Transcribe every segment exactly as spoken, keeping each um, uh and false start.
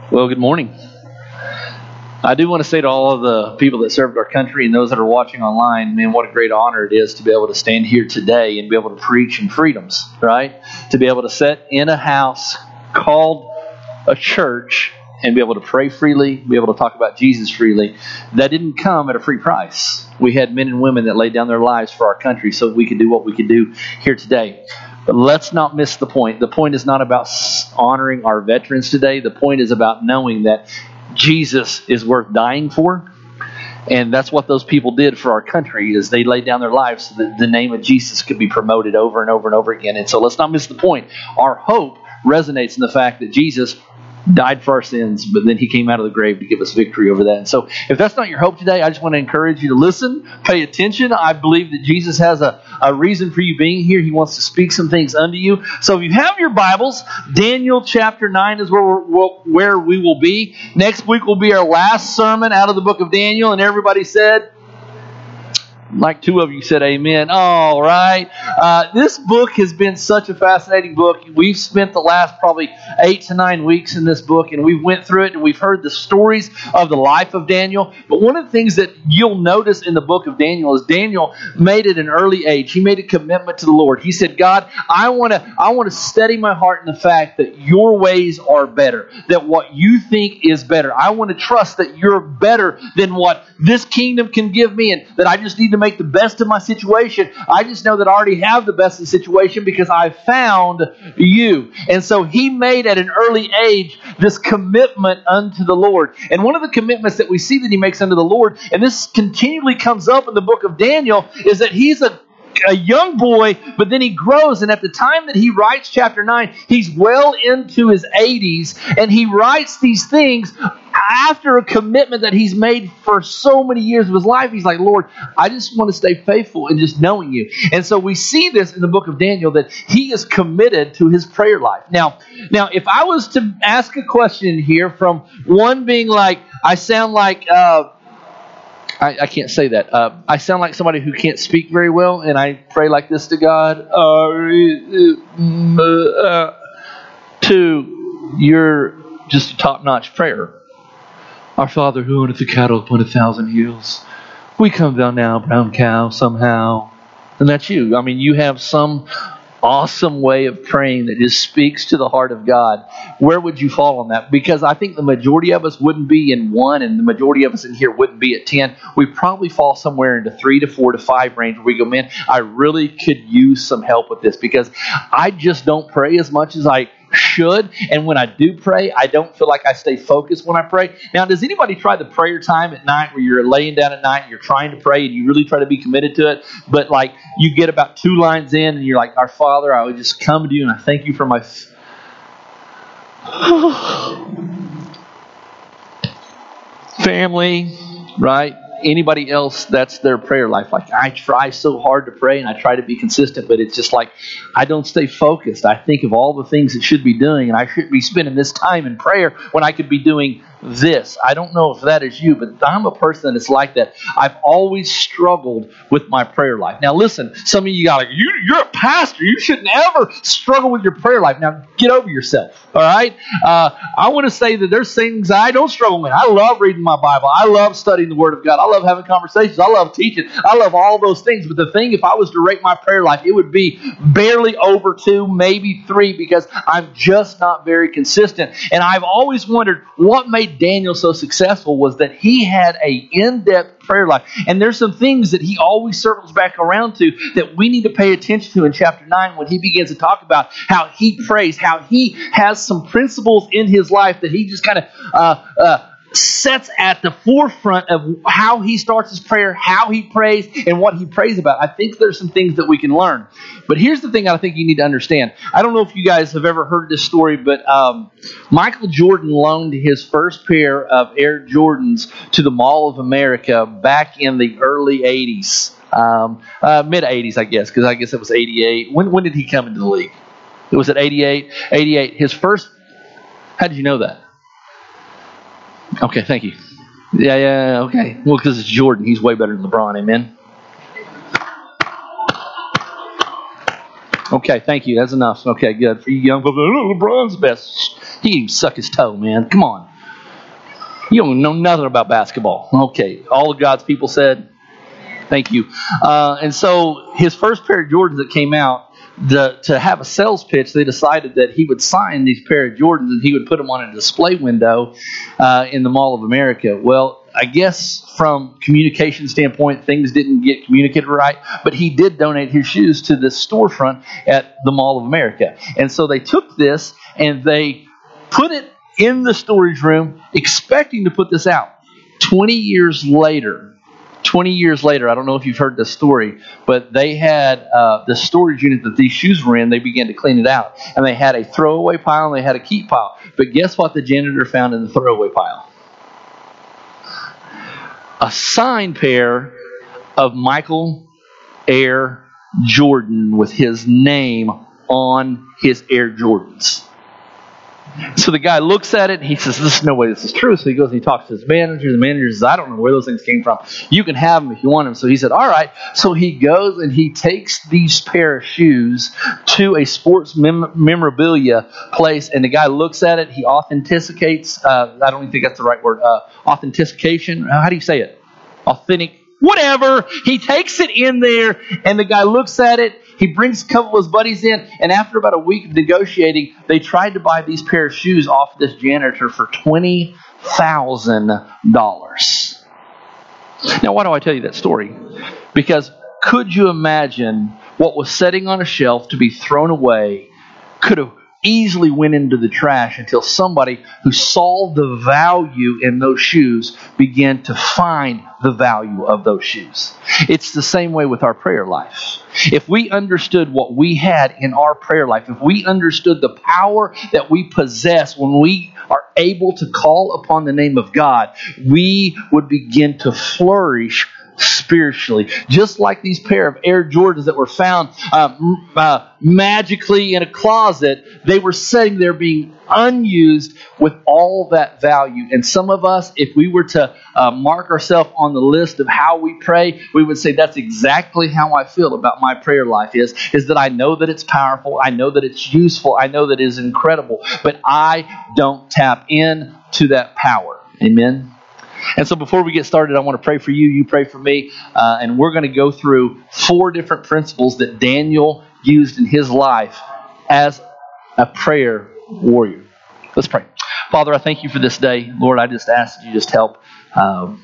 Well, good morning. I do want to say to all of the people that served our country and those that are watching online, man, what a great honor it is to be able to stand here today and be able to preach in freedoms, right? To be able to sit in a house called a church and be able to pray freely, be able to talk about Jesus freely. That didn't come at a free price. We had men and women that laid down their lives for our country so we could do what we could do here today. But let's not miss the point. The point is not about honoring our veterans today. The point is about knowing that Jesus is worth dying for. And that's what those people did for our country, is they laid down their lives so that the name of Jesus could be promoted over and over and over again. And so let's not miss the point. Our hope resonates in the fact that Jesus died for our sins, but then he came out of the grave to give us victory over that. And so if that's not your hope today, I just want to encourage you to listen, pay attention. I believe that Jesus has a, a reason for you being here. He wants to speak some things unto you. So if you have your Bibles, Daniel chapter nine is where, we're, where we will be. Next week will be our last sermon out of the book of Daniel, and everybody said, like two of you said amen. All right. Uh, this book has been such a fascinating book. We've spent the last probably eight to nine weeks in this book, and we've went through it, and we've heard the stories of the life of Daniel. But one of the things that you'll notice in the book of Daniel is Daniel made at an early age. He made a commitment to the Lord. He said, God, I want to I want to steady my heart in the fact that your ways are better, that what you think is better. I want to trust that you're better than what this kingdom can give me, and that I just need to make the best of my situation. I just know that I already have the best of the situation because I found you. And so he made at an early age this commitment unto the Lord. And one of the commitments that we see that he makes unto the Lord, and this continually comes up in the book of Daniel, is that he's a a young boy, but then he grows, and at the time that he writes chapter nine, he's well into his eighties, and he writes these things after a commitment that he's made for so many years of his life. He's like, Lord, I just want to stay faithful in just knowing you. And so we see this in the book of Daniel, that he is committed to his prayer life. Now, now if I was to ask a question here, from one being like, I sound like... Uh, I, I can't say that. Uh, I sound like somebody who can't speak very well, and I pray like this to God. Uh, uh, to your just a top-notch prayer. Our Father who owneth the cattle upon a thousand hills, we come down now, brown cow, somehow. And that's you. I mean, you have some awesome way of praying that just speaks to the heart of God. Where would you fall on that? Because I think the majority of us wouldn't be in one, and the majority of us in here wouldn't be at ten. We probably fall somewhere into three to four to five range where we go, man, I really could use some help with this, because I just don't pray as much as I should, and when I do pray, I don't feel like I stay focused when I pray. Now, does anybody try the prayer time at night where you're laying down at night and you're trying to pray and you really try to be committed to it, but like you get about two lines in and you're like, our Father, I would just come to you and I thank you for my f- family, right? Anybody else, that's their prayer life. Like, I try so hard to pray and I try to be consistent, but it's just like I don't stay focused. I think of all the things that should be doing, and I should be spending this time in prayer when I could be doing this. I don't know if that is you, but I'm a person that's like that. I've always struggled with my prayer life. Now listen, some of you got like, you, you're a pastor. You shouldn't ever struggle with your prayer life. Now get over yourself, all right? Uh, I want to say that there's things I don't struggle with. I love reading my Bible. I love studying the Word of God. I love having conversations. I love teaching. I love all those things. But the thing, if I was to rate my prayer life, it would be barely over two, maybe three, because I'm just not very consistent. And I've always wondered what made Daniel so successful was that he had a in-depth prayer life. And there's some things that he always circles back around to that we need to pay attention to in chapter nine when he begins to talk about how he prays, how he has some principles in his life that he just kind of uh, uh, sets at the forefront of how he starts his prayer, how he prays, and what he prays about. I think there's some things that we can learn. But here's the thing I think you need to understand. I don't know if you guys have ever heard this story, but um, Michael Jordan loaned his first pair of Air Jordans to the Mall of America back in the early eighties. Um, uh, mid-eighties, I guess, because I guess it was eighty-eight. When, when did he come into the league? It was at eighty-eight. eighty-eight. His first... How did you know that? Okay, thank you. Yeah, yeah, okay. Well, because it's Jordan. He's way better than LeBron, amen? Okay, thank you. That's enough. Okay, good. For you young folks, oh, LeBron's the best. He can suck his toe, man. Come on. You don't know nothing about basketball. Okay, all of God's people said, thank you. Uh, and so his first pair of Jordans that came out, the, to have a sales pitch, they decided that he would sign these pair of Jordans and he would put them on a display window uh, in the Mall of America. Well, I guess from communication standpoint, things didn't get communicated right, but he did donate his shoes to this storefront at the Mall of America. And so they took this and they put it in the storage room, expecting to put this out. twenty years later, twenty years later, I don't know if you've heard this story, but they had uh, the storage unit that these shoes were in, they began to clean it out. And they had a throwaway pile and they had a keep pile. But guess what the janitor found in the throwaway pile? A signed pair of Michael Air Jordan with his name on his Air Jordans. So the guy looks at it and he says, "There's no way this is true." So he goes and he talks to his manager. The manager says, "I don't know where those things came from. You can have them if you want them." So he said, "All right." So he goes and he takes these pair of shoes to a sports mem- memorabilia place, and the guy looks at it. He authenticates. Uh, I don't even think that's the right word. Uh, authentication. How do you say it? Authentic. Whatever. He takes it in there, and the guy looks at it. He brings a couple of his buddies in, and after about a week of negotiating, they tried to buy these pair of shoes off this janitor for twenty thousand dollars. Now, why do I tell you that story? Because could you imagine what was sitting on a shelf to be thrown away could have easily went into the trash until somebody who saw the value in those shoes began to find the value of those shoes. It's the same way with our prayer life. If we understood what we had in our prayer life, if we understood the power that we possess when we are able to call upon the name of God, we would begin to flourish spiritually. Just like these pair of Air Jordans that were found uh, uh, magically in a closet, they were sitting there being unused with all that value. And some of us, if we were to uh, mark ourselves on the list of how we pray, we would say that's exactly how I feel about my prayer life is, is that I know that it's powerful, I know that it's useful, I know that it is incredible, but I don't tap into that power. Amen? And so before we get started, I want to pray for you. You pray for me. Uh, and we're going to go through four different principles that Daniel used in his life as a prayer warrior. Let's pray. Father, I thank you for this day. Lord, I just ask that you just help um,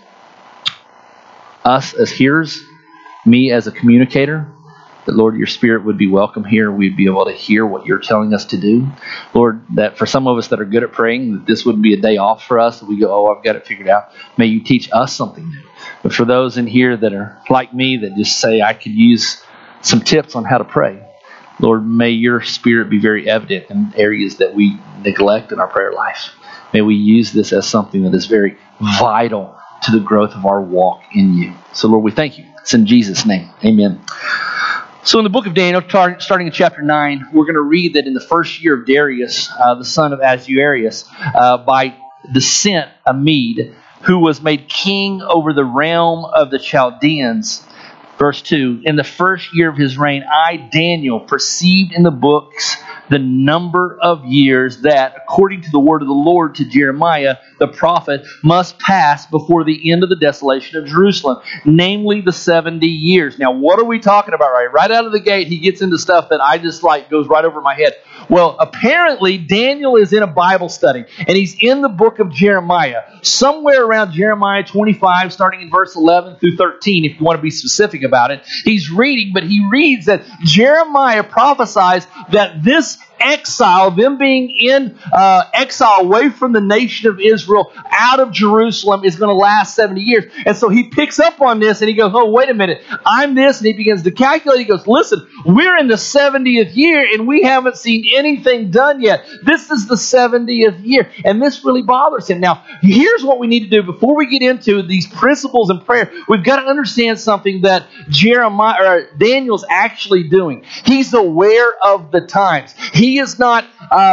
us as hearers, me as a communicator, that, Lord, your Spirit would be welcome here. We'd be able to hear what you're telling us to do. Lord, that for some of us that are good at praying, that this wouldn't be a day off for us, that we go, oh, I've got it figured out. May you teach us something new. But for those in here that are like me, that just say, I could use some tips on how to pray, Lord, may your Spirit be very evident in areas that we neglect in our prayer life. May we use this as something that is very vital to the growth of our walk in you. So, Lord, we thank you. It's in Jesus' name. Amen. So in the book of Daniel, starting in chapter nine, we're going to read that in the first year of Darius, uh, the son of Ahasuerus, uh, by descent, a Mede, who was made king over the realm of the Chaldeans. Verse two, in the first year of his reign, I, Daniel, perceived in the books the number of years that, according to the word of the Lord to Jeremiah, the prophet, must pass before the end of the desolation of Jerusalem, namely the seventy years. Now, what are we talking about, right? Right out of the gate, he gets into stuff that I just like, goes right over my head. Well, apparently, Daniel is in a Bible study, and he's in the book of Jeremiah, somewhere around Jeremiah twenty-five, starting in verse eleven through thirteen, if you want to be specific about it. He's reading, but he reads that Jeremiah prophesies that this exile, them being in uh, exile away from the nation of Israel out of Jerusalem, is going to last seventy years. And so he picks up on this and he goes, oh, wait a minute, I'm this. And he begins to calculate. He goes, listen, we're in the seventieth year and we haven't seen anything done yet. This is the seventieth year. And this really bothers him. Now, here's what we need to do before we get into these principles in prayer. We've got to understand something that Jeremiah or Daniel's actually doing. He's aware of the times. He is not uh,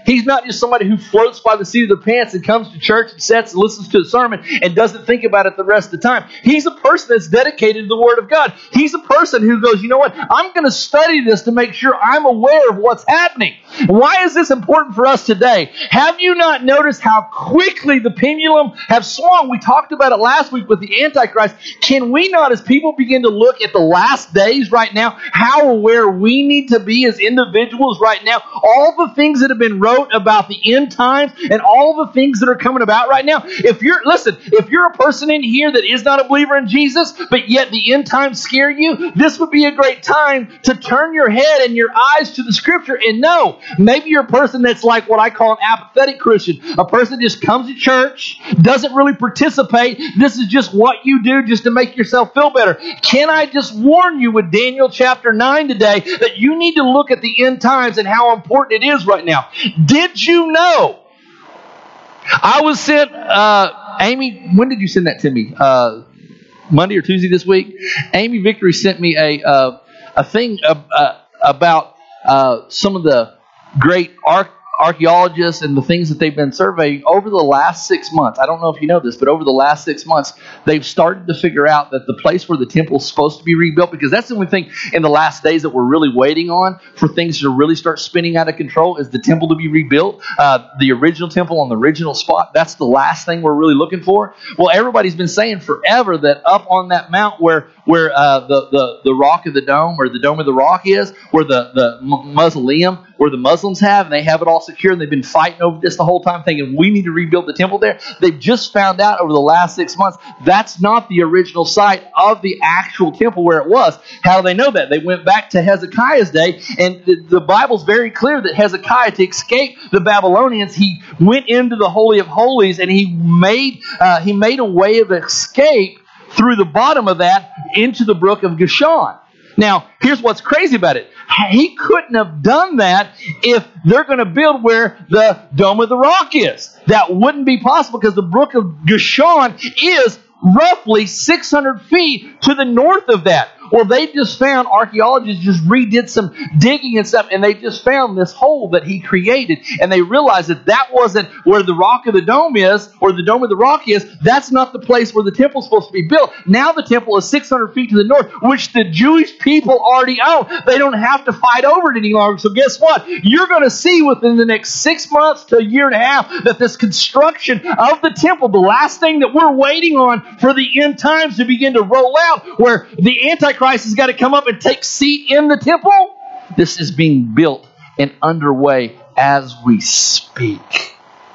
He's not just somebody who floats by the seat of their pants and comes to church and sits and listens to a sermon and doesn't think about it the rest of the time. He's a person that's dedicated to the Word of God. He's a person who goes, you know what? I'm going to study this to make sure I'm aware of what's happening. Why is this important for us today? Have you not noticed how quickly the pendulum have swung? We talked about it last week with the Antichrist. Can we not, as people begin to look at the last days right now, how aware we need to be as individuals right now? All the things that have been wrote about the end times and all the things that are coming about right now. If you're, listen, if you're a person in here that is not a believer in Jesus, but yet the end times scare you, this would be a great time to turn your head and your eyes to the Scripture and know. Maybe you're a person that's like what I call an apathetic Christian. A person just comes to church, doesn't really participate. This is just what you do just to make yourself feel better. Can I just warn you with Daniel chapter nine today that you need to look at the end times and how important it is right now? Did you know? I was sent, uh, Amy, when did you send that to me? Uh, Monday or Tuesday this week? Amy Victory sent me a uh, a thing uh, uh, about uh, some of the great arch- archaeologists and the things that they've been surveying over the last six months. I don't know if you know this, but over the last six months, they've started to figure out that the place where the temple is supposed to be rebuilt, because that's the only thing in the last days that we're really waiting on for things to really start spinning out of control, is the temple to be rebuilt. Uh, the original temple on the original spot, that's the last thing we're really looking for. Well, everybody's been saying forever that up on that mount where where uh, the, the, the rock of the dome, or the dome of the rock is, where the, the mausoleum, where the Muslims have, and they have it all secure, and they've been fighting over this the whole time, thinking we need to rebuild the temple there. They've just found out over the last six months that's not the original site of the actual temple where it was. How do they know that? They went back to Hezekiah's day, and the, the Bible's very clear that Hezekiah, to escape the Babylonians, he went into the Holy of Holies, and he made uh, he made a way of escape through the bottom of that into the brook of Gishon. Now, here's what's crazy about it. He couldn't have done that if they're going to build where the Dome of the Rock is. That wouldn't be possible, because the brook of Gishon is roughly six hundred feet to the north of that. Well, they just found, archaeologists just redid some digging and stuff, and they just found this hole that he created, and they realized that that wasn't where the rock of the dome is, or the Dome of the Rock is. That's not the place where the temple's supposed to be built. Now the temple is six hundred feet to the north, which the Jewish people already own. They don't have to fight over it any longer. So guess what? You're going to see within the next six months to a year and a half that this construction of the temple, the last thing that we're waiting on for the end times to begin to roll out, where the Antichrist Christ has got to come up and take seat in the temple. This is being built and underway as we speak.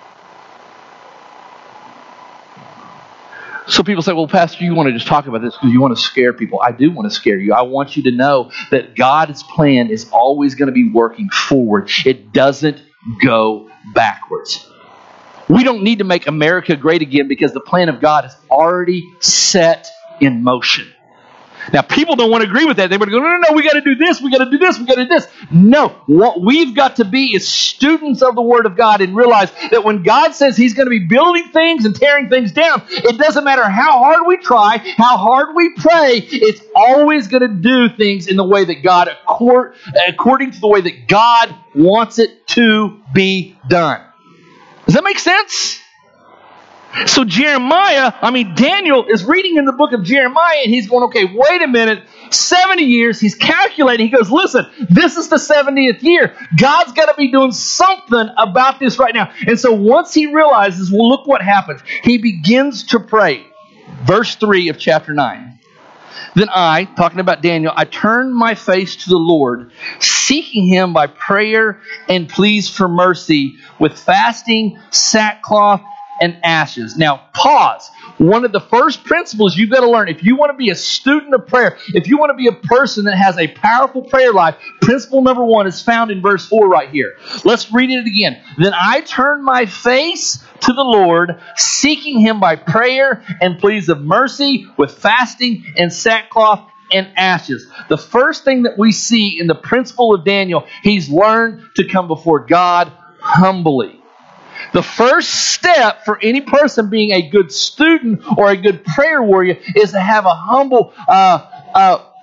So people say, well, Pastor, you want to just talk about this because you want to scare people. I do want to scare you. I want you to know that God's plan is always going to be working forward. It doesn't go backwards. We don't need to make America great again, because the plan of God is already set in motion. Now, people don't want to agree with that. They want to go, no, no, no, we got to do this, we got to do this, we got to do this. No, what we've got to be is students of the Word of God, and realize that when God says He's going to be building things and tearing things down, it doesn't matter how hard we try, how hard we pray, it's always going to do things in the way that God, according to the way that God wants it to be done. Does that make sense? So Jeremiah, I mean Daniel is reading in the book of Jeremiah, and he's going, okay, wait a minute, seventy years, he's calculating, he goes, listen, this is the seventieth year. God's got to be doing something about this right now. And so once he realizes, well, look what happens. He begins to pray. Verse three of chapter nine. Then I, talking about Daniel, I turned my face to the Lord, seeking Him by prayer and pleas for mercy, with fasting, sackcloth, and ashes. Now, pause. One of the first principles you've got to learn, if you want to be a student of prayer, if you want to be a person that has a powerful prayer life, principle number one is found in verse four right here. Let's read it again. Then I turned my face to the Lord, seeking Him by prayer and pleas of mercy, with fasting and sackcloth and ashes. The first thing that we see in the principle of Daniel, he's learned to come before God humbly. The first step for any person being a good student or a good prayer warrior is to have a humble, uh, uh,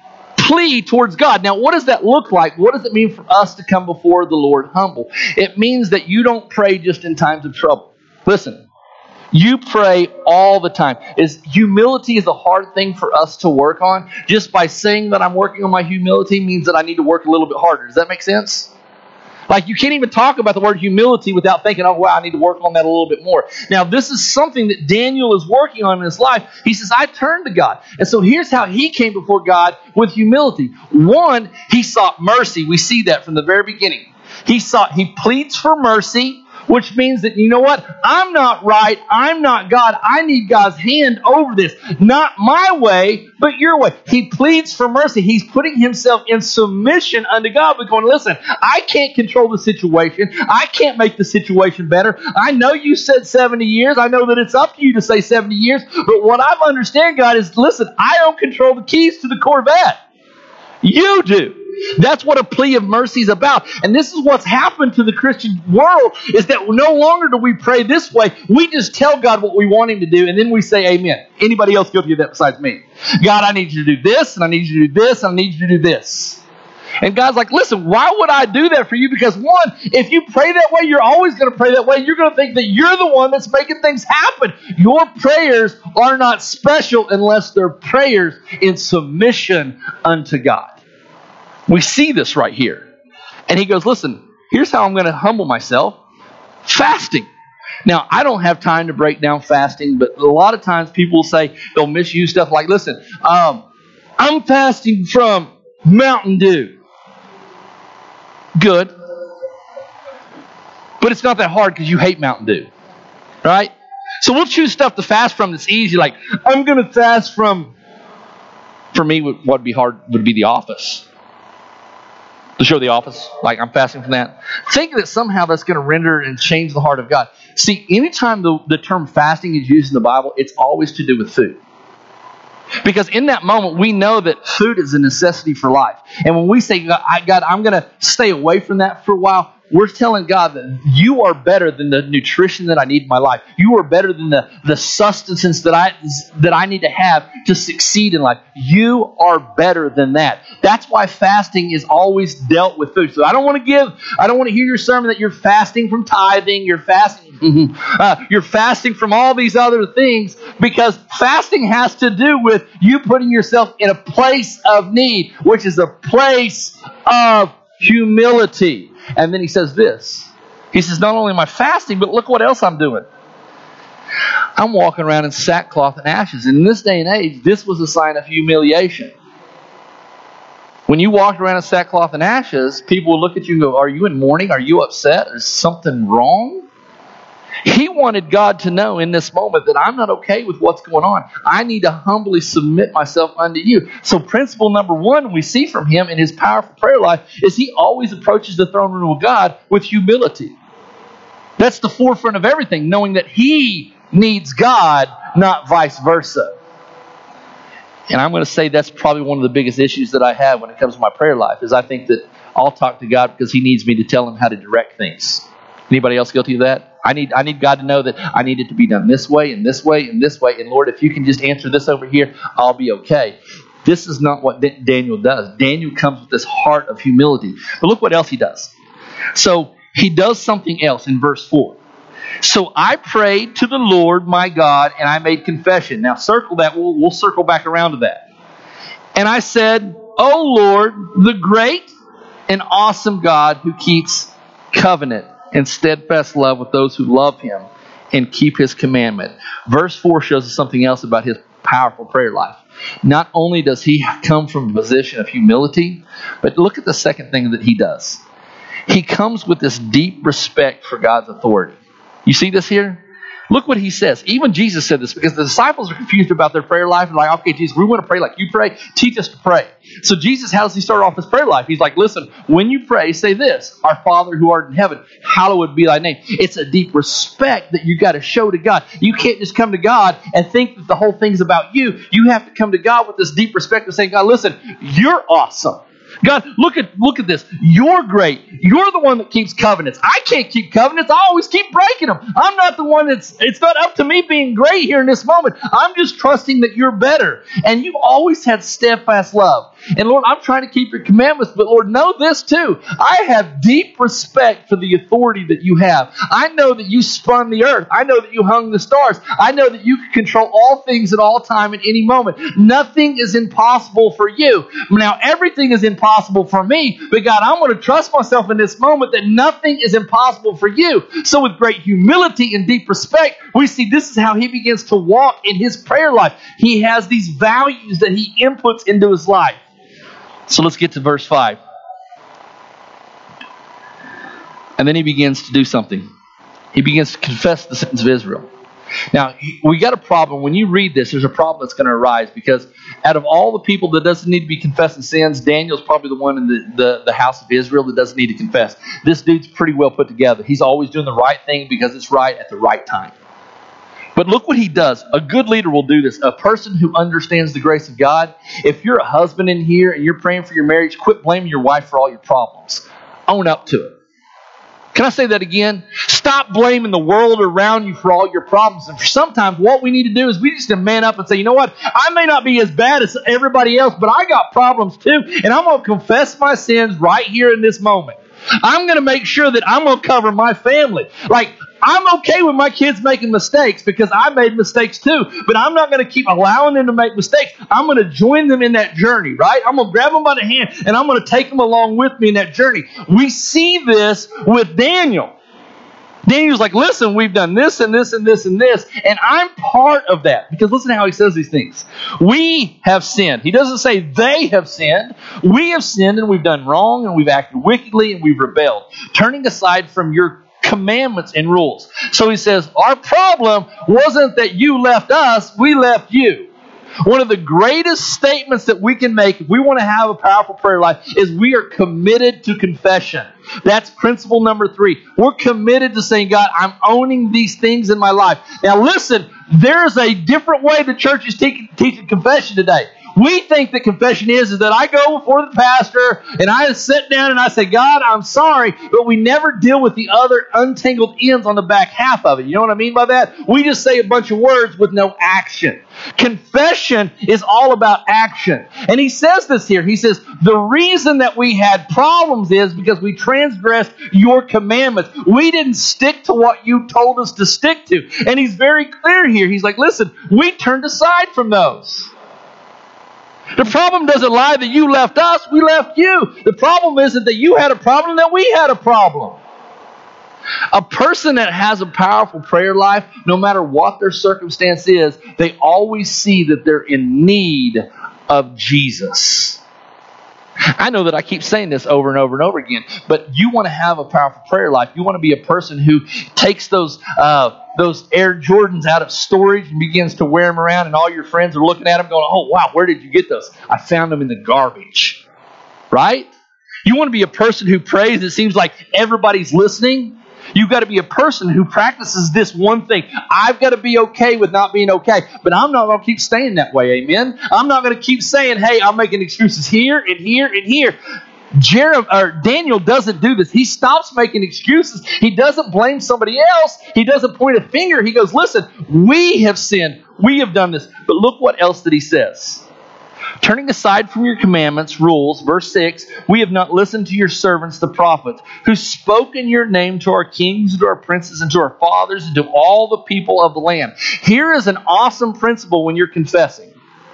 plea towards God. Now, what does that look like? What does it mean for us to come before the Lord humble? It means that you don't pray just in times of trouble. Listen, you pray all the time. Is humility is a hard thing for us to work on. Just by saying that I'm working on my humility means that I need to work a little bit harder. Does that make sense? Like, you can't even talk about the word humility without thinking, oh, wow, I need to work on that a little bit more. Now, this is something that Daniel is working on in his life. He says, I turned to God. And so here's how he came before God with humility. One, he sought mercy. We see that from the very beginning. He sought, he pleads for mercy, which means that, you know what? I'm not right. I'm not God. I need God's hand over this. Not my way, but your way. He pleads for mercy. He's putting himself in submission unto God. But going, listen, I can't control the situation. I can't make the situation better. I know you said seventy years. I know that it's up to you to say seventy years. But what I understand, God, is, listen, I don't control the keys to the Corvette. You do. That's what a plea of mercy is about. And this is what's happened to the Christian world, is that no longer do we pray this way. We just tell God what we want him to do, and then we say amen. Anybody else guilty of that besides me? God, I need you to do this, and I need you to do this, and I need you to do this. And God's like, listen, why would I do that for you? Because one, if you pray that way, you're always going to pray that way. You're going to think that you're the one that's making things happen. Your prayers are not special unless they're prayers in submission unto God. We see this right here. And he goes, listen, here's how I'm going to humble myself. Fasting. Now, I don't have time to break down fasting, but a lot of times people will say, they'll misuse stuff like, listen, um, I'm fasting from Mountain Dew. Good. But it's not that hard because you hate Mountain Dew. Right? So we'll choose stuff to fast from that's easy. Like, I'm going to fast from, for me, what would be hard would be The Office. The show The Office, like I'm fasting from that. Think that somehow that's going to render and change the heart of God. See, anytime the, the term fasting is used in the Bible, it's always to do with food. Because in that moment, we know that food is a necessity for life. And when we say, God, I, God I'm going to stay away from that for a while, we're telling God that you are better than the nutrition that I need in my life. You are better than the, the sustenance that I that I need to have to succeed in life. You are better than that. That's why fasting is always dealt with food. So I don't want to give, I don't want to hear your sermon that you're fasting from tithing, you're fasting, uh, you're fasting from all these other things, because fasting has to do with you putting yourself in a place of need, which is a place of humility. And then he says this. He says, not only am I fasting, but look what else I'm doing. I'm walking around in sackcloth and ashes. And in this day and age, this was a sign of humiliation. When you walked around in sackcloth and ashes, people will look at you and go, are you in mourning? Are you upset? Is something wrong? He wanted God to know in this moment that I'm not okay with what's going on. I need to humbly submit myself unto you. So principle number one we see from him in his powerful prayer life is he always approaches the throne room of God with humility. That's the forefront of everything, knowing that he needs God, not vice versa. And I'm going to say that's probably one of the biggest issues that I have when it comes to my prayer life, is I think that I'll talk to God because he needs me to tell him how to direct things. Anybody else guilty of that? I need I need God to know that I need it to be done this way and this way and this way. And Lord, if you can just answer this over here, I'll be okay. This is not what D- Daniel does. Daniel comes with this heart of humility. But look what else he does. So he does something else in verse four. So I prayed to the Lord my God, and I made confession. Now circle that. We'll, we'll circle back around to that. And I said, O Lord, the great and awesome God who keeps covenant and steadfast love with those who love him and keep his commandment. Verse four shows us something else about his powerful prayer life. Not only does he come from a position of humility, but look at the second thing that he does. He comes with this deep respect for God's authority. You see this here? Look what he says. Even Jesus said this, because the disciples are confused about their prayer life. They're like, okay, Jesus, we want to pray like you pray. Teach us to pray. So Jesus, how does he start off his prayer life? He's like, listen, when you pray, say this: Our Father who art in heaven, hallowed be thy name. It's a deep respect that you got to show to God. You can't just come to God and think that the whole thing's about you. You have to come to God with this deep respect and say, God, listen, you're awesome. God, look at look at this. You're great. You're the one that keeps covenants. I can't keep covenants. I always keep breaking them. I'm not the one that's, it's not up to me being great here in this moment. I'm just trusting that you're better. And you've always had steadfast love. And Lord, I'm trying to keep your commandments, but Lord, know this too. I have deep respect for the authority that you have. I know that you spun the earth. I know that you hung the stars. I know that you can control all things at all time at any moment. Nothing is impossible for you. Now, everything is impossible for me, but God, I'm going to trust myself in this moment that nothing is impossible for you. So with great humility and deep respect, we see this is how he begins to walk in his prayer life. He has these values that he inputs into his life. So let's get to verse five. And then he begins to do something. He begins to confess the sins of Israel. Now, we got a problem. When you read this, there's a problem that's going to arise, because out of all the people that doesn't need to be confessing sins, Daniel's probably the one in the, the, the house of Israel that doesn't need to confess. This dude's pretty well put together. He's always doing the right thing because it's right at the right time. But look what he does. A good leader will do this. A person who understands the grace of God. If you're a husband in here and you're praying for your marriage, quit blaming your wife for all your problems. Own up to it. Can I say that again? Stop blaming the world around you for all your problems. And sometimes what we need to do is we just need to man up and say, you know what? I may not be as bad as everybody else, but I got problems too. And I'm going to confess my sins right here in this moment. I'm going to make sure that I'm going to cover my family. Like, I'm okay with my kids making mistakes because I made mistakes too, but I'm not going to keep allowing them to make mistakes. I'm going to join them in that journey, right? I'm going to grab them by the hand and I'm going to take them along with me in that journey. We see this with Daniel. Daniel's like, listen, we've done this and this and this and this, and I'm part of that. Because listen to how he says these things. We have sinned. He doesn't say they have sinned. We have sinned and we've done wrong and we've acted wickedly and we've rebelled, turning aside from your commandments and rules. So he says, our problem wasn't that you left us, we left you. One of the greatest statements that we can make if we want to have a powerful prayer life is we are committed to confession. That's principle number three. We're committed to saying, God, I'm owning these things in my life. Now listen, there's a different way the church is te- teaching confession today. We think that confession is, is that I go before the pastor and I sit down and I say, God, I'm sorry, but we never deal with the other untangled ends on the back half of it. You know what I mean by that? We just say a bunch of words with no action. Confession is all about action. And he says this here. He says, the reason that we had problems is because we transgressed your commandments. We didn't stick to what you told us to stick to. And he's very clear here. He's like, listen, we turned aside from those. The problem doesn't lie that you left us, we left you. The problem isn't that you had a problem, that we had a problem. A person that has a powerful prayer life, no matter what their circumstance is, they always see that they're in need of Jesus. I know that I keep saying this over and over and over again, but you want to have a powerful prayer life. You want to be a person who takes those uh, those Air Jordans out of storage and begins to wear them around, and all your friends are looking at them going, oh, wow, where did you get those? I found them in the garbage. Right? You want to be a person who prays. It seems like everybody's listening. You've got to be a person who practices this one thing. I've got to be okay with not being okay. But I'm not going to keep staying that way, amen? I'm not going to keep saying, hey, I'm making excuses here and here and here. Jeremiah, or Daniel doesn't do this. He stops making excuses. He doesn't blame somebody else. He doesn't point a finger. He goes, listen, we have sinned. We have done this. But look what else that he says. Turning aside from your commandments, rules, verse six, we have not listened to your servants, the prophets, who spoke in your name to our kings, and to our princes, and to our fathers, and to all the people of the land. Here is an awesome principle when you're confessing.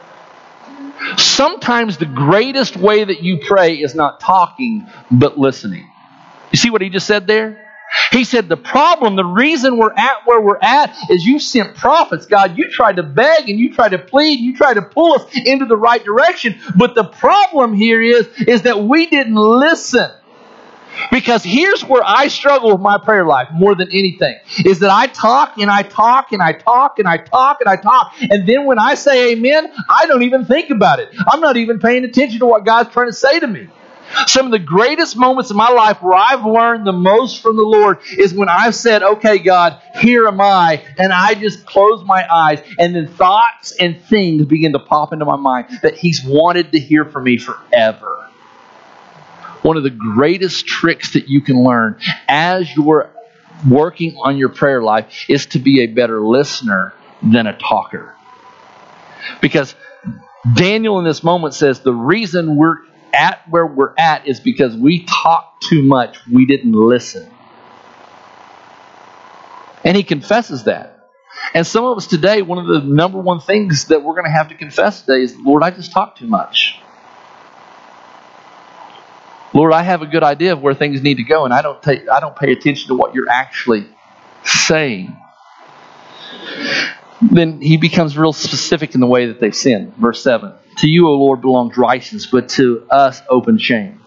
Sometimes the greatest way that you pray is not talking, but listening. You see what he just said there? He said the problem, the reason we're at where we're at is you sent prophets. God, you tried to beg and you tried to plead, you tried to pull us into the right direction. But the problem here is, is that we didn't listen. Because here's where I struggle with my prayer life more than anything, is that I talk and I talk and I talk and I talk and I talk. And then when I say amen, I don't even think about it. I'm not even paying attention to what God's trying to say to me. Some of the greatest moments in my life where I've learned the most from the Lord is when I've said, okay, God, here am I. And I just close my eyes. And then thoughts and things begin to pop into my mind that He's wanted to hear from me forever. One of the greatest tricks that you can learn as you're working on your prayer life is to be a better listener than a talker. Because Daniel in this moment says the reason we're at where we're at is because we talked too much. We didn't listen. And he confesses that. And some of us today, one of the number one things that we're going to have to confess today is, Lord, I just talk too much. Lord, I have a good idea of where things need to go, and I don't take, I don't pay attention to what you're actually saying. Then he becomes real specific in the way that they sin. Verse seven. To you, O Lord, belongs righteousness, but to us open shame.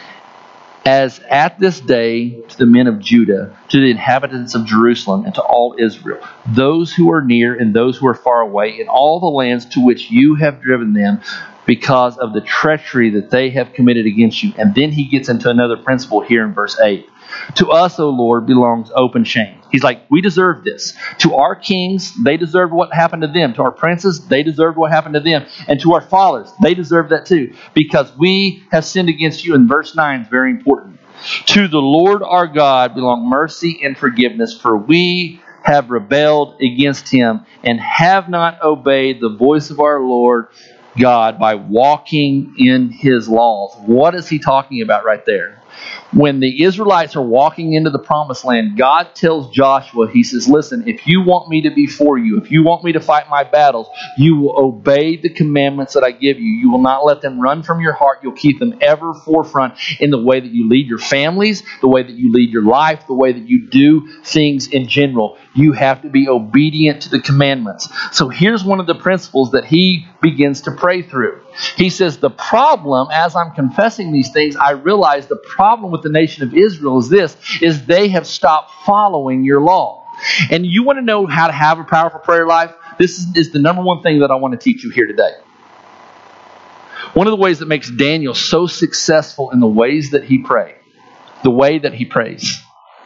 As at this day to the men of Judah, to the inhabitants of Jerusalem, and to all Israel, those who are near and those who are far away, in all the lands to which you have driven them, because of the treachery that they have committed against you. And then he gets into another principle here in verse eight. To us, O Lord, belongs open shame. He's like, we deserve this. To our kings, they deserved what happened to them. To our princes, they deserved what happened to them. And to our fathers, they deserve that too. Because we have sinned against you. And verse nine is very important. To the Lord our God belong mercy and forgiveness, for we have rebelled against him and have not obeyed the voice of our Lord God by walking in his laws. What is he talking about right there? When the Israelites are walking into the promised land, God tells Joshua, he says, listen, if you want me to be for you, if you want me to fight my battles, you will obey the commandments that I give you. You will not let them run from your heart. You'll keep them ever forefront in the way that you lead your families, the way that you lead your life, the way that you do things in general. You have to be obedient to the commandments. So here's one of the principles that he begins to pray through. He says, the problem, as I'm confessing these things, I realize the problem with the nation of Israel is this, is they have stopped following your law. And you want to know how to have a powerful prayer life? This is, is the number one thing that I want to teach you here today. One of the ways that makes Daniel so successful in the ways that he prays, the way that he prays,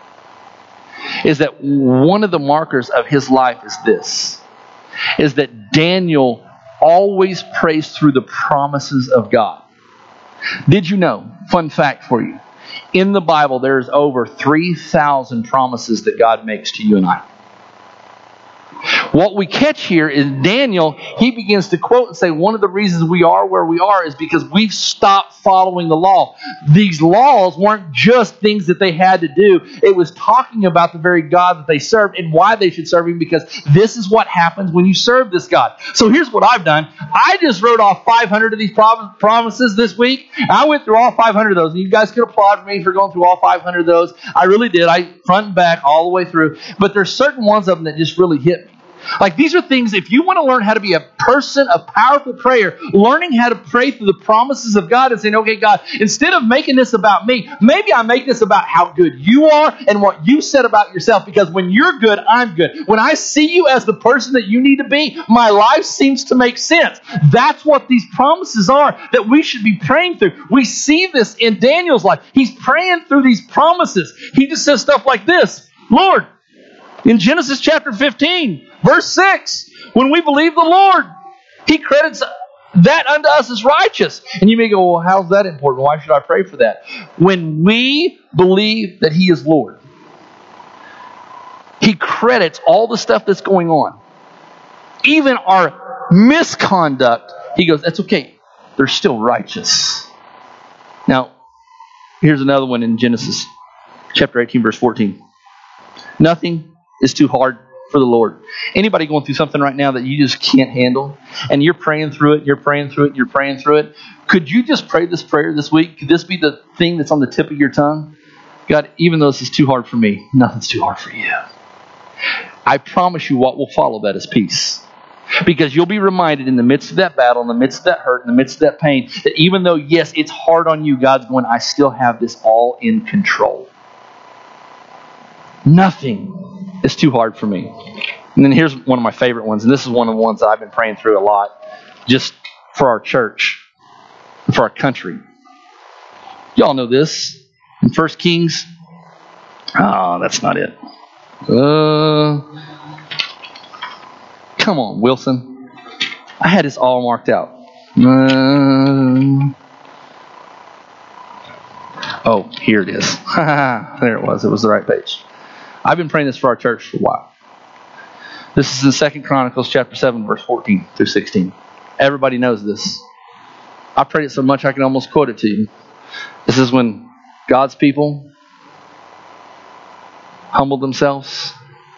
is that one of the markers of his life is this, is that Daniel always prays through the promises of God. Did you know, fun fact for you, in the Bible there's over three thousand promises that God makes to you and I. What we catch here is Daniel, he begins to quote and say, one of the reasons we are where we are is because we've stopped following the law. These laws weren't just things that they had to do. It was talking about the very God that they served and why they should serve him, because this is what happens when you serve this God. So here's what I've done. I just wrote off five hundred of these promises this week. I went through all five hundred of those. And you guys could applaud me for going through all five hundred of those. I really did. I front and back all the way through. But there's certain ones of them that just really hit me. Like, these are things, if you want to learn how to be a person of powerful prayer, learning how to pray through the promises of God and saying, okay, God, instead of making this about me, maybe I make this about how good you are and what you said about yourself. Because when you're good, I'm good. When I see you as the person that you need to be, my life seems to make sense. That's what these promises are that we should be praying through. We see this in Daniel's life. He's praying through these promises. He just says stuff like this, Lord, in Genesis chapter fifteen, verse six, when we believe the Lord, he credits that unto us as righteous. And you may go, well, how's that important? Why should I pray for that? When we believe that he is Lord, he credits all the stuff that's going on. Even our misconduct, he goes, that's okay. They're still righteous. Now, here's another one in Genesis chapter eighteen, verse fourteen. Nothing is too hard for the Lord. Anybody going through something right now that you just can't handle, and you're praying through it, you're praying through it, you're praying through it, could you just pray this prayer this week? Could this be the thing that's on the tip of your tongue? God, even though this is too hard for me, nothing's too hard for you. I promise you what will follow that is peace. Because you'll be reminded in the midst of that battle, in the midst of that hurt, in the midst of that pain, that even though, yes, it's hard on you, God's going, I still have this all in control. Nothing is too hard for me. And then here's one of my favorite ones, and this is one of the ones that I've been praying through a lot, just for our church, for our country. Y'all know this. In First Kings, oh, that's not it. Uh, come on, Wilson. I had this all marked out. Uh, oh, here it is. There it was. It was the right page. I've been praying this for our church for a while. This is in Second Chronicles chapter seven, verse fourteen through sixteen. Everybody knows this. I prayed it so much I can almost quote it to you. This is when God's people humble themselves,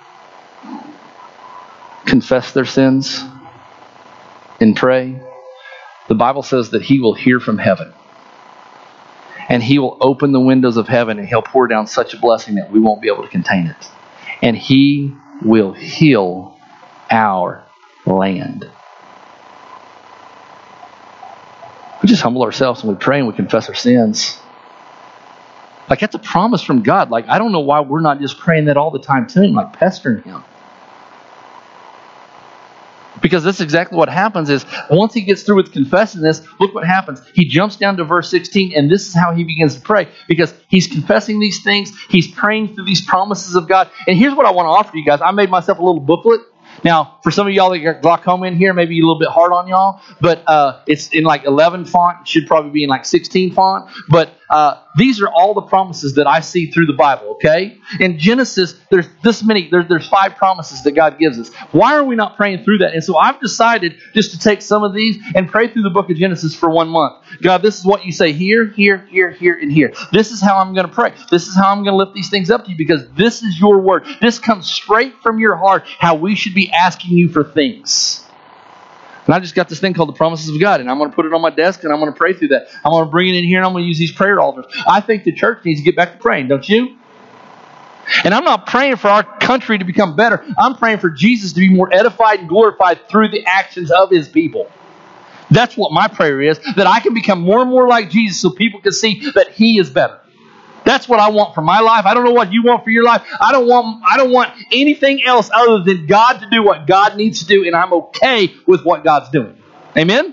confess their sins, and pray. The Bible says that He will hear from heaven. And He will open the windows of heaven and He'll pour down such a blessing that we won't be able to contain it. And He will heal our land. We just humble ourselves and we pray and we confess our sins. Like, that's a promise from God. Like, I don't know why we're not just praying that all the time to Him, like pestering Him. Because that's exactly what happens is, once he gets through with confessing this, look what happens. He jumps down to verse sixteen, and this is how he begins to pray. Because he's confessing these things, he's praying through these promises of God. And here's what I want to offer you guys. I made myself a little booklet. Now, for some of y'all that got glaucoma in here, maybe a little bit hard on y'all, but uh, it's in like eleven font. It should probably be in like sixteen font. But uh, these are all the promises that I see through the Bible, okay? In Genesis, there's this many, there, there's five promises that God gives us. Why are we not praying through that? And so I've decided just to take some of these and pray through the book of Genesis for one month. God, this is what you say here, here, here, here, and here. This is how I'm going to pray. This is how I'm going to lift these things up to you because this is your word. This comes straight from your heart, how we should be asking you for things. And I just got this thing called the Promises of God, and I'm going to put it on my desk, and I'm going to pray through that. I'm going to bring it in here, and I'm going to use these prayer altars. I think the church needs to get back to praying, don't you? And I'm not praying for our country to become better. I'm praying for Jesus to be more edified and glorified through the actions of His people. That's what my prayer is, that I can become more and more like Jesus so people can see that He is better. That's what I want for my life. I don't know what you want for your life. I don't want I don't want anything else other than God to do what God needs to do, and I'm okay with what God's doing. Amen?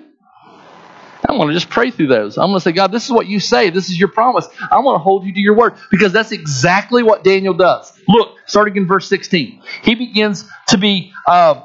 I want to just pray through those. I'm going to say, God, this is what you say. This is your promise. I'm going to hold you to your word because that's exactly what Daniel does. Look, starting in verse sixteen. He begins to be uh,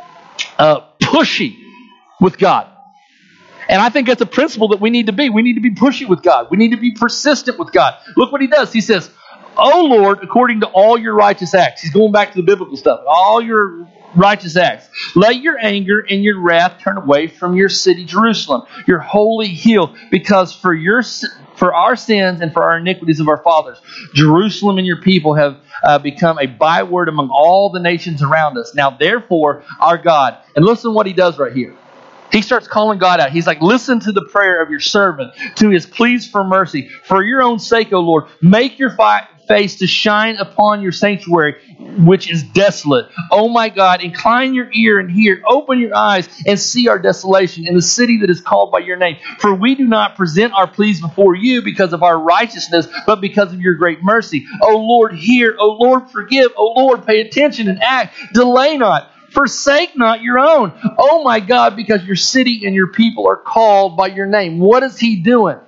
uh, pushy with God. And I think that's a principle that we need to be. We need to be pushy with God. We need to be persistent with God. Look what he does. He says, "O Lord, according to all your righteous acts." He's going back to the biblical stuff. All your righteous acts. "Let your anger and your wrath turn away from your city, Jerusalem, your holy hill, because for your for our sins and for our iniquities of our fathers, Jerusalem and your people have uh, become a byword among all the nations around us. Now therefore, our God," and listen to what he does right here. He starts calling God out. He's like, "Listen to the prayer of your servant, to his pleas for mercy. For your own sake, O Lord, make your fi- face to shine upon your sanctuary, which is desolate. Oh my God, incline your ear and hear. Open your eyes and see our desolation in the city that is called by your name. For we do not present our pleas before you because of our righteousness, but because of your great mercy. O Lord, hear. O Lord, forgive. O Lord, pay attention and act. Delay not. Forsake not your own. Oh my God, because your city and your people are called by your name." What is he doing?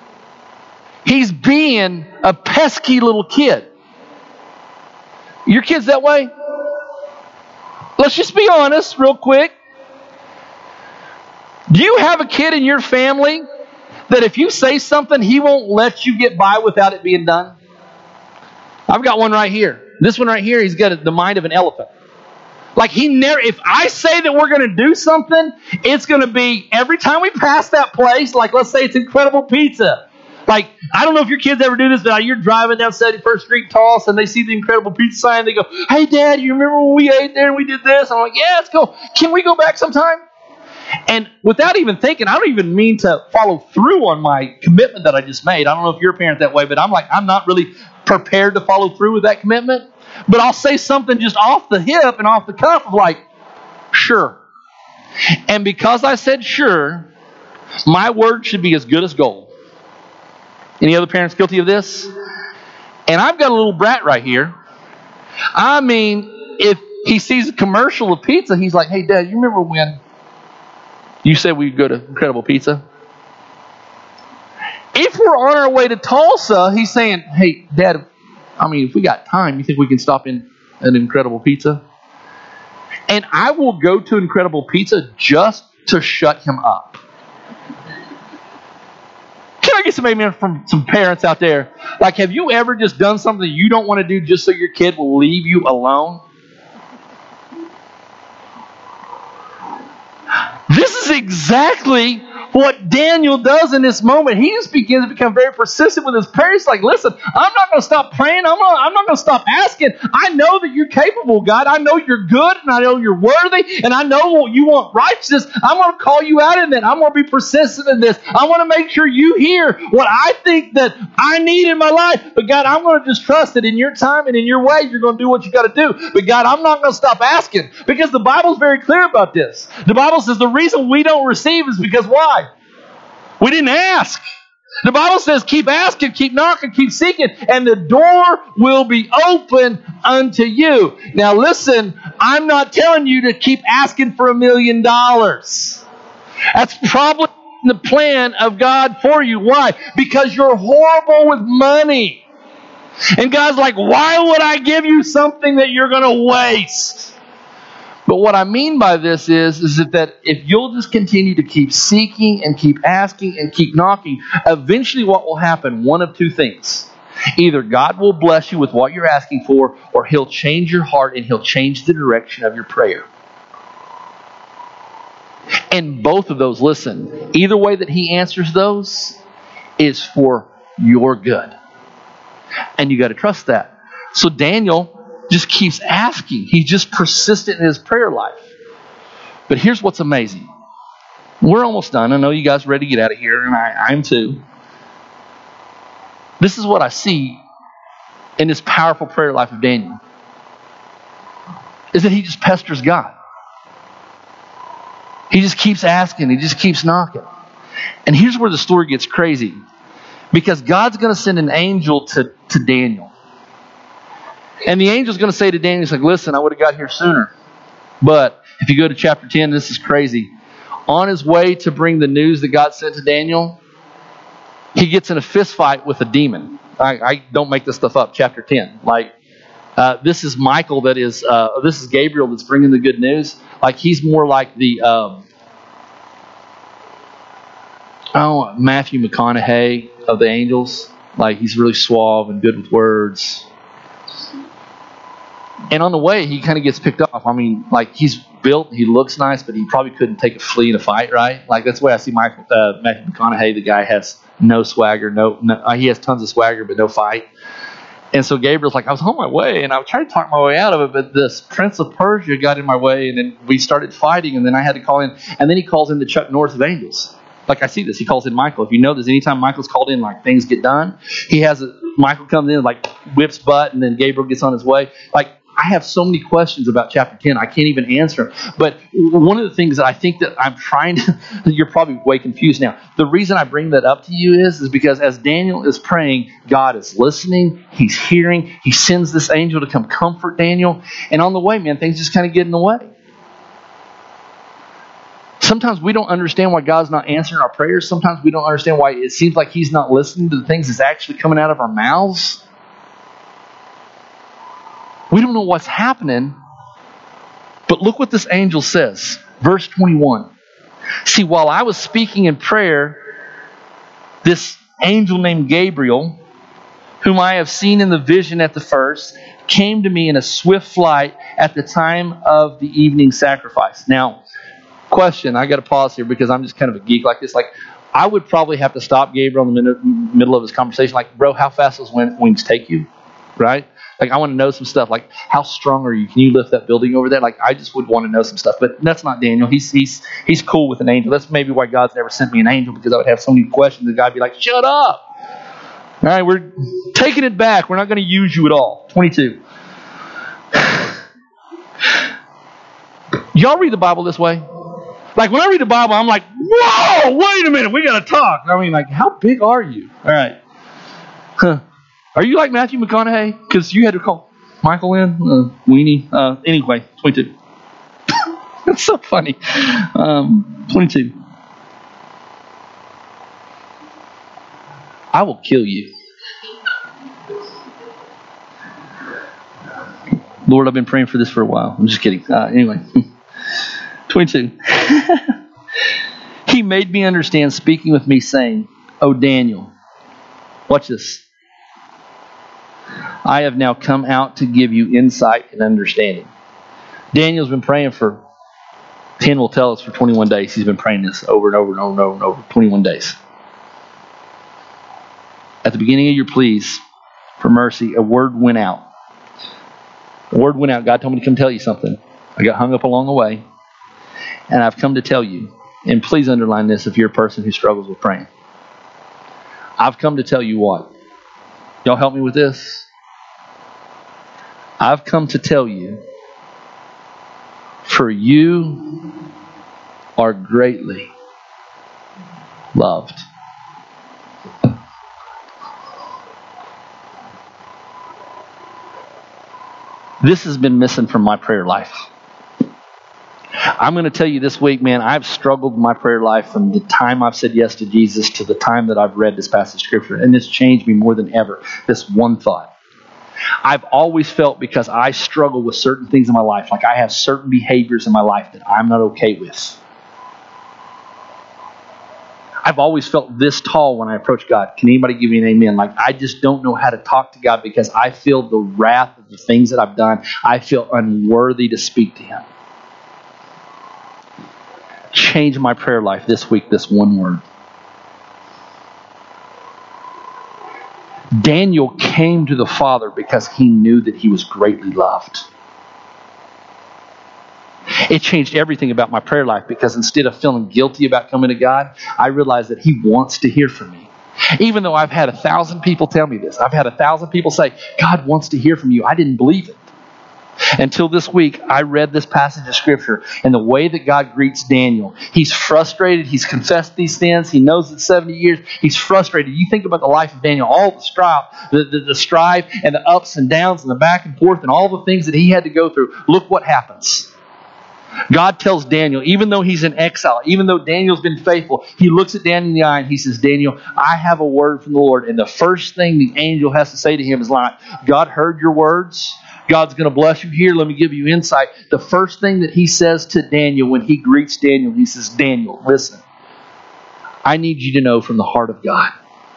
He's being a pesky little kid. Your kid's that way? Let's just be honest real quick. Do you have a kid in your family that if you say something, he won't let you get by without it being done? I've got one right here. This one right here, he's got the mind of an elephant. Like he never, if I say that we're going to do something, it's going to be every time we pass that place, like let's say it's Incredible Pizza. Like, I don't know if your kids ever do this, but you're driving down seventy-first Street, Tulsa, and they see the Incredible Pizza sign, and they go, "Hey, Dad, you remember when we ate there and we did this?" I'm like, "Yeah, let's go. Can we go back sometime?" And without even thinking, I don't even mean to follow through on my commitment that I just made. I don't know if you're a parent that way, but I'm like, I'm not really prepared to follow through with that commitment. But I'll say something just off the hip and off the cuff of like, "Sure." And because I said sure, my word should be as good as gold. Any other parents guilty of this? And I've got a little brat right here. I mean, if he sees a commercial of pizza, he's like, "Hey, Dad, you remember when you said we'd go to Incredible Pizza?" If we're on our way to Tulsa, he's saying, "Hey, Dad, I mean, if we got time, you think we can stop in an Incredible Pizza?" And I will go to Incredible Pizza just to shut him up. Can I get some amen from some parents out there? Like, have you ever just done something you don't want to do just so your kid will leave you alone? This is is exactly what Daniel does in this moment. He just begins to become very persistent with his prayer. He's like, listen, I'm not going to stop praying. I'm, gonna, I'm not going to stop asking. I know that you're capable, God. I know you're good, and I know you're worthy, and I know you want righteousness. I'm going to call you out in that. I'm going to be persistent in this. I want to make sure you hear what I think that I need in my life. But God, I'm going to just trust that in your time and in your way, you're going to do what you got to do. But God, I'm not going to stop asking, because the Bible's very clear about this. The Bible says the reason we don't receive is because why? We didn't ask. The Bible says keep asking, keep knocking, keep seeking, and the door will be open unto you. Now listen, I'm not telling you to keep asking for a million dollars. That's probably the plan of God for you. Why? Because you're horrible with money. And God's like, why would I give you something that you're going to waste? But what I mean by this is, is that if you'll just continue to keep seeking and keep asking and keep knocking, eventually what will happen? One of two things. Either God will bless you with what you're asking for, or He'll change your heart and He'll change the direction of your prayer. And both of those, listen, either way that He answers those is for your good. And you got to trust that. So Daniel just keeps asking. He's just persistent in his prayer life. But here's what's amazing. We're almost done. I know you guys are ready to get out of here, and I, I'm too. This is what I see in this powerful prayer life of Daniel. Is that he just pesters God. He just keeps asking. He just keeps knocking. And here's where the story gets crazy. Because God's going to send an angel to, to Daniel. And the angel's going to say to Daniel, he's like, listen, I would have got here sooner. But if you go to chapter ten, this is crazy. On his way to bring the news that God sent to Daniel, he gets in a fist fight with a demon. I, I don't make this stuff up. Chapter ten. Like, uh, this is Michael that is, uh, this is Gabriel that's bringing the good news. Like, he's more like the, um, oh, Matthew McConaughey of the angels. Like, he's really suave and good with words. And on the way, he kind of gets picked off. I mean, like, he's built, he looks nice, but he probably couldn't take a flea in a fight, right? Like, that's the way I see Michael, uh, Matthew McConaughey. The guy has no swagger, no, no uh, he has tons of swagger, but no fight. And so Gabriel's like, I was on my way, and I tried to talk my way out of it, but this Prince of Persia got in my way, and then we started fighting, and then I had to call in. And then he calls in the Chuck Norris of angels. Like, I see this. He calls in Michael. If you know this, anytime Michael's called in, like, things get done. He has a, Michael comes in, like, whips butt, and then Gabriel gets on his way. Like, I have so many questions about chapter ten. I can't even answer them. But one of the things that I think that I'm trying to, you're probably way confused now. The reason I bring that up to you is, is because as Daniel is praying, God is listening. He's hearing. He sends this angel to come comfort Daniel. And on the way, man, things just kind of get in the way. Sometimes we don't understand why God's not answering our prayers. Sometimes we don't understand why it seems like He's not listening to the things that's actually coming out of our mouths. We don't know what's happening. But look what this angel says. Verse twenty-one. See, while I was speaking in prayer, this angel named Gabriel, whom I have seen in the vision at the first, came to me in a swift flight at the time of the evening sacrifice. Now, question, I got to pause here because I'm just kind of a geek like this. Like, I would probably have to stop Gabriel in the middle of his conversation. Like, bro, how fast does wings take you? Right? Like, I want to know some stuff. Like, how strong are you? Can you lift that building over there? Like, I just would want to know some stuff. But that's not Daniel. He's he's he's cool with an angel. That's maybe why God's never sent me an angel, because I would have so many questions. The guy would be like, shut up. All right, we're taking it back. We're not going to use you at all. twenty-two. Y'all read the Bible this way? Like, when I read the Bible, I'm like, whoa, wait a minute. We got to talk. I mean, like, how big are you? All right. Huh. Are you like Matthew McConaughey? Because you had to call Michael in? Uh, weenie. Uh, anyway, twenty-two. That's so funny. Um, twenty-two. I will kill you. Lord, I've been praying for this for a while. I'm just kidding. Uh, anyway. twenty-two. He made me understand, speaking with me, saying, O Daniel, watch this. I have now come out to give you insight and understanding. Daniel's been praying for Ken will tell us for twenty-one days he's been praying this over and over and over and over and over. twenty-one days. At the beginning of your pleas for mercy, a word went out. A word went out. God told me to come tell you something. I got hung up along the way. And I've come to tell you, and please underline this if you're a person who struggles with praying. I've come to tell you what? Y'all help me with this? I've come to tell you, for you are greatly loved. This has been missing from my prayer life. I'm going to tell you this week, man, I've struggled with my prayer life from the time I've said yes to Jesus to the time that I've read this passage of Scripture. And it's changed me more than ever. This one thought. I've always felt, because I struggle with certain things in my life, like I have certain behaviors in my life that I'm not okay with. I've always felt this tall when I approach God. Can anybody give me an amen? Like, I just don't know how to talk to God because I feel the wrath of the things that I've done. I feel unworthy to speak to Him. Change my prayer life this week, this one word. Daniel came to the Father because he knew that he was greatly loved. It changed everything about my prayer life, because instead of feeling guilty about coming to God, I realized that He wants to hear from me. Even though I've had a thousand people tell me this, I've had a thousand people say, God wants to hear from you. I didn't believe it. Until this week, I read this passage of Scripture, and the way that God greets Daniel, he's frustrated. He's confessed these sins. He knows it's seventy years. He's frustrated. You think about the life of Daniel, all the strife, the, the, the strife and the ups and downs and the back and forth and all the things that he had to go through. Look what happens. God tells Daniel, even though he's in exile, even though Daniel's been faithful, he looks at Daniel in the eye and he says, Daniel, I have a word from the Lord. And the first thing the angel has to say to him is like, God heard your words. God's going to bless you here. Let me give you insight. The first thing that he says to Daniel when he greets Daniel, he says, Daniel, listen, I need you to know from the heart of God.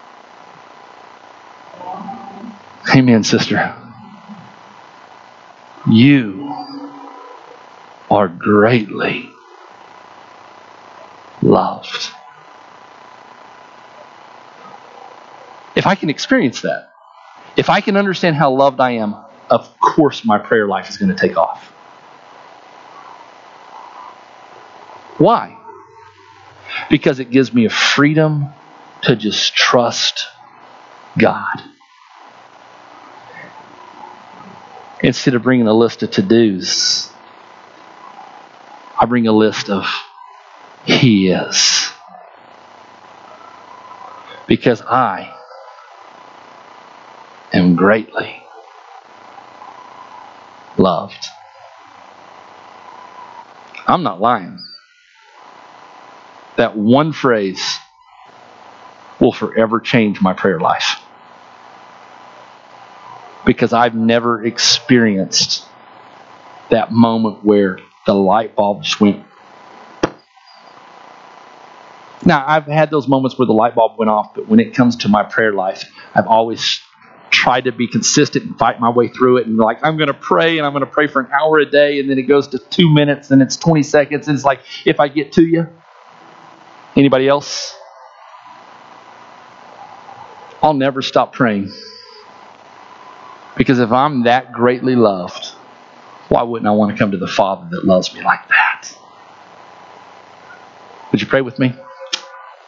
Amen, sister. You are greatly loved. If I can experience that, if I can understand how loved I am, of course my prayer life is going to take off. Why? Because it gives me a freedom to just trust God. Instead of bringing a list of to-dos, I bring a list of He is. Because I am greatly loved. I'm not lying. That one phrase will forever change my prayer life. Because I've never experienced that moment where the light bulb just went. Now, I've had those moments where the light bulb went off, but when it comes to my prayer life, I've always tried to be consistent and fight my way through it. And like, I'm going to pray and I'm going to pray for an hour a day. And then it goes to two minutes and it's twenty seconds. And it's like, if I get to you. Anybody else? I'll never stop praying. Because if I'm that greatly loved, why wouldn't I want to come to the Father that loves me like that? Would you pray with me?